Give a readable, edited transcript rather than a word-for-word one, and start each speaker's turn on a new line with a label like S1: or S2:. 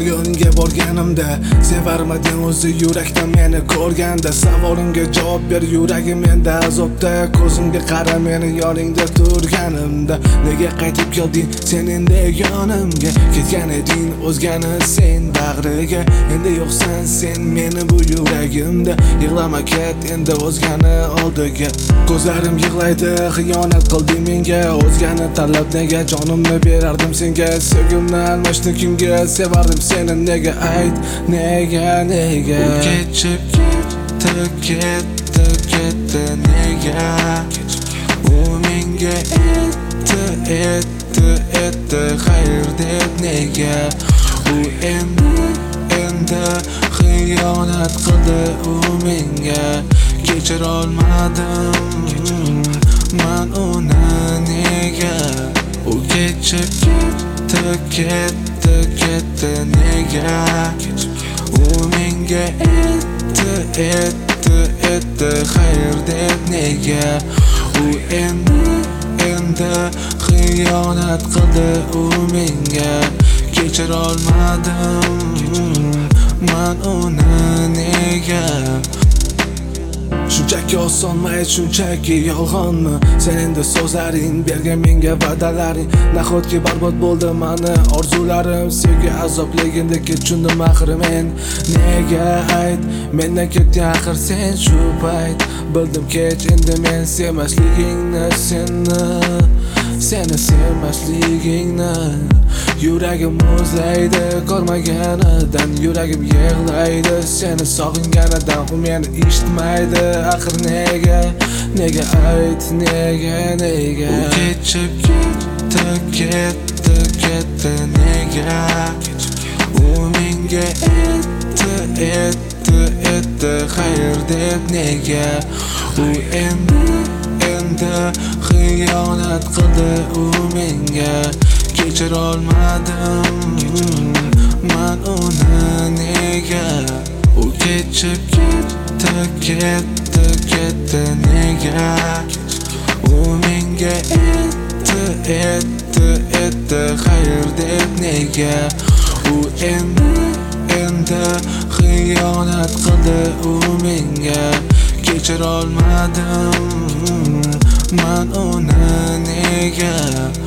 S1: yoningga borganimda sevarmading o'zi yurakdan meni ko'rganda. Savolimga javob ber, yuragim menda azobda. Ko'zimga qara meni yoningda turganimda. Nega qaytib kelding sen endi yonimga? Ketgan eding o'zgani sen bag'riga. Endi yo'qsan sen meni bu yuragimda. Yig'lama ket endi o'zgani oldiga. Ko'zlarim yig'laydi, xiyonat qilding menga. O'zgani tanlab nega jonimni berardim senga? Sevgimni almashdim kimga? Sevardim seni nega? Ayt nega? U kechib ketdi nega? U menga aytdi xayr deb nega? U endi xiyonat qildi u menga. Kechira olmadim man uni nega? U kechib ketdi nega? U menga aytdi xayr deb nega? U endi xiyonat qildi u menga. Kechira olmadim man uni nega? Shunchaki osonmi, shunchaki yolg'onmi? Sen endi so'zlaring bergan menga va'dalaring. Nahotki barbod bo'ldi mani orzularim? Sevgi azobligindagi tushundim axir men. Nega ayt mendan ketding axir sen shu payt? Bildim kech endi men sevmasligingni, seni sevmasligingni. Yuragim muzlaydi ko'rmaganidan, yuragim yig'laydi seni sog'inganidan. U meni eshitmaydi axir nega ayt nega? U kechib ketdi nega? U menga aytdi xayr deb nega? U endi xiyonat qildi u menga. Kechira olmadim man uni nega? U kechib ketdi nega? U menga aytdi xayr deb nega? U endi xiyonat qildi u menga. Kechira olmadim man uni nega?